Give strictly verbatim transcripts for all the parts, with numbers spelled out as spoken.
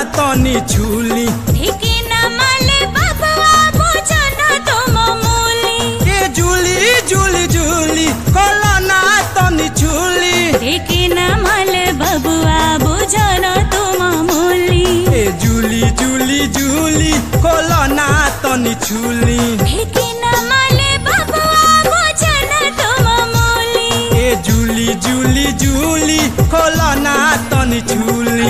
तनी छूली ढेकी न माले बबुआ बुझना तुम मूली ए झूली झूली झूली खोला ना तनी छूली ढेकी न माले बबुआ बुझना तुम मूली ए झूली झूली झूली खोला ना तनी छूली ढेकी न माले बबुआ बुझना तुम मूली ए झूली झूली झूली खोला ना तनी छूली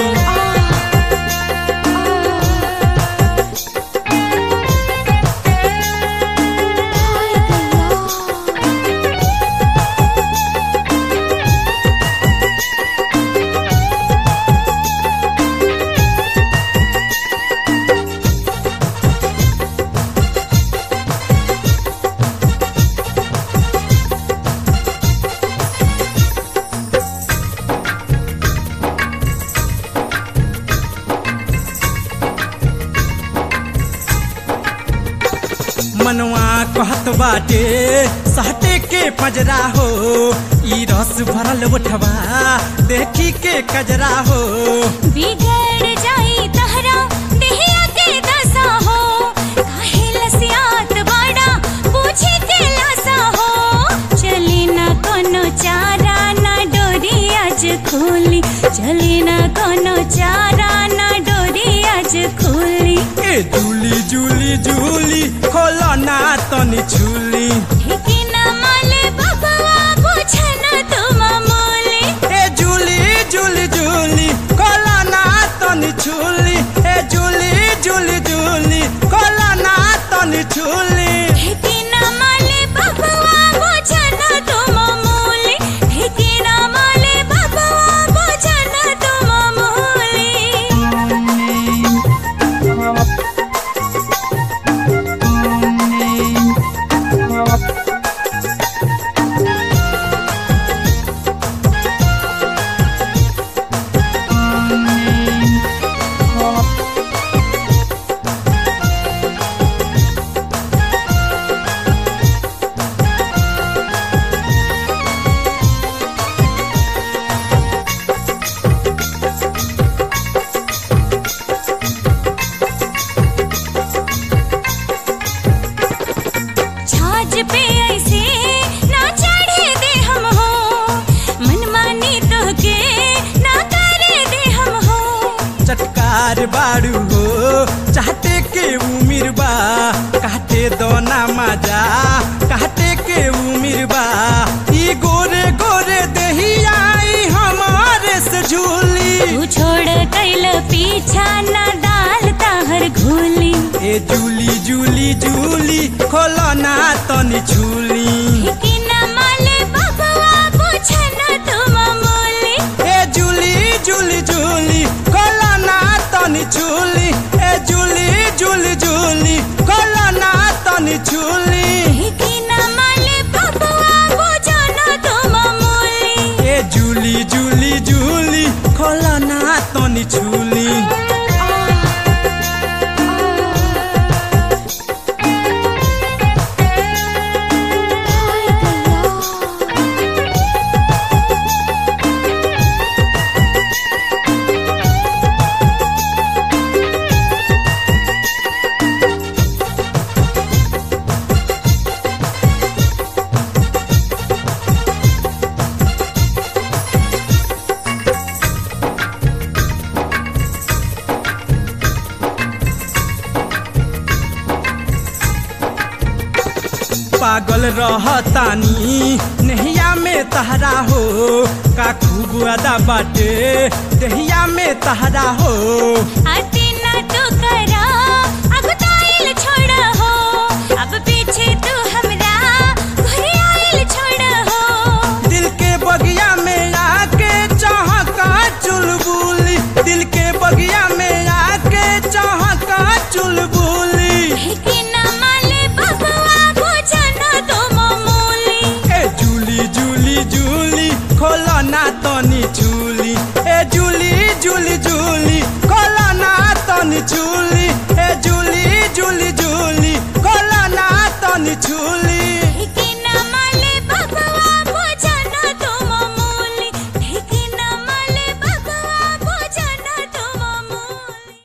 मनवा कहत बाटे सहटे के पजरा हो ई रस भरल उठवा देखी के कजरा हो बिगड़ जाई तहरा देहिया के दशा हो काहे लसियात बाड़ा पूछे के लासा हो चली ना कोनो चारा ना डोरी आज खुली चली ना कोनो चारा ना डोरी आज खुली ए झूली झूली झूली खोला ना तनी छूली ढेकी न माले बबुआ बुझना तुम मूली ए झूली झूली झूली खोला ना तनी छूली ए झूली झूली झूली खोला ना तनी छूली ढेकी न माले बबुआ बुझना तुम मूली ढेकी न माले बबुआ बुझना तुम मूली छाछ पे ऐसे ना चढ़े दे हम हो मनमानी तो के ना करे दे हम हो चटकार बाड़ू हो चाहते के उमिर बा काटे दोना मजा काटे के उमिर बा ई गोरे गोरे देही आई हमारे से झूली तू छोड़ कैल पीछा ना दाल ताहर घूली ए झूली झूली झूली खोला ना तनी छूली ढेकी न माले बबुआ बुझना तुम मूली ए झूली झूली झूली खोला ना तनी छूली ए झूली झूली झूली खोला ना तनी छूली ढेकी न माले बबुआ बुझना तुम मूली ए झूली झूली झूली खोला ना तनी छूली पागल रहतानी नहिया में तहरा हो का खूब अदा बाटे दहिया में तहरा हो अति ना तू करा अब ताइल छोड़ा हो अब पीछे तू हमरा घरे आइल छोड़ा हो दिल के बगिया में आके चाहका चुलबुली दिल के बगिया में आके चाहका चुलबुली ढेकी न माले बबुआ बुझना तुम मूली ए झूली झूली झूली खोला ना तनी छूली ए झूली झूली झूली खोला ना तनी छूली ए झूली झूली झूली खोला ना तनी छूली